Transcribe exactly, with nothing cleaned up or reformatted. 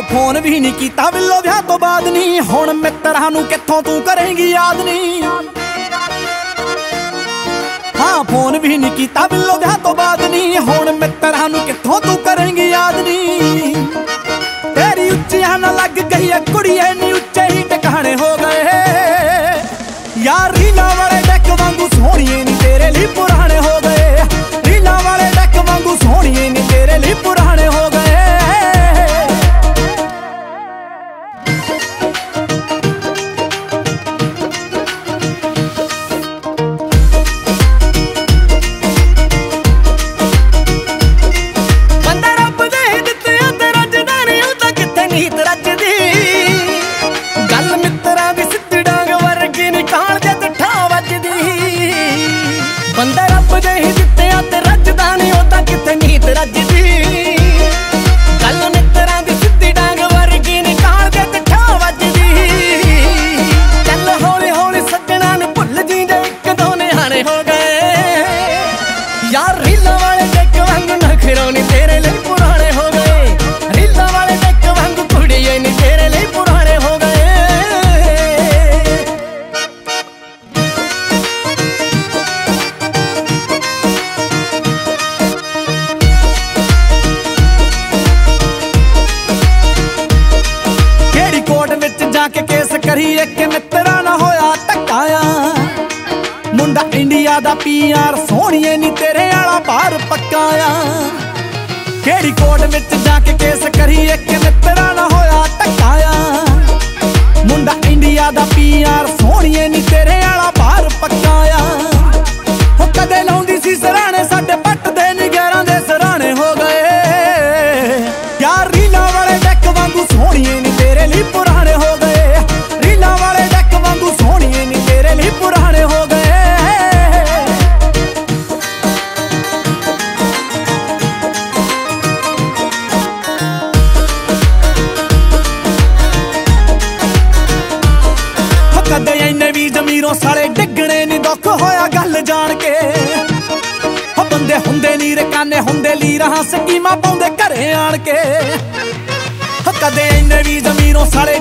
Phone भी नहीं कीता बिल्लो विआह तो बाद नी। हुण मित्रां नूं कित्थों तू करेंगी याद नी। हाँ फोन भी नहीं कीता बिल्लो विआह तो बाद नी। हुण मित्रां नूं कित्थों तू करेंगी याद नी। तेरी उच्चियां ना लग गई है कुड़िए नी उच्चे ही टिकाणे हो गए। यार रीलां वाले डेक वांगू सोहणीए नी तेरे लिए पुराने हो गए। रीलां वाले डेक वांगू सोहणीए नी तेरे लिए पुराने हो गए। बंदा रब दे ही दित्तियां ते रजदा नहीं ओदा किथे नीत रजदी। गल मित्रां दी सिद्धी डांग वर्गी निकाल दे ते ठा वजदी। चल हौली हौली सज्जणा नूं भुल जी जे इक दो निहाणे हो गए। यार रीलां वाले डेक वांगू नखरों नी तेरे लिए पुराने हो गए। रीलां वाले डेक वांगू कुड़िए नी तेरे लिए पुराने हो गए। जाके केस करिए कि मित्रा ना होया धक्काया। मुंडा इंडिया दा पी आर सोहणीए नी तेरे आला बाहर पक्काया। केड़ी कोर्ट विच जाके केस करिए कि मित्रा ना होया धक्काया। मुंडा इंडिया दा पी आर सोहणीए नी तेरे आला बाहर पक्काया। हो कदे लाउंदी सी सराणे साडे पट दे निगरां दे सराणे हो गए। यार रीलां वाले डेक वांगू सोहणीए नी तेरे लिए पुराने हो गए। पुराने हो गए। कदे इन्ने भी जमीरों साले डिगणे नी दुख होया गल जान के। बंदे हुंदे नी रकाने हुंदे लीरां स्कीमां पाउंदे घरे आण के। कदे इन्ने भी जमीरों साले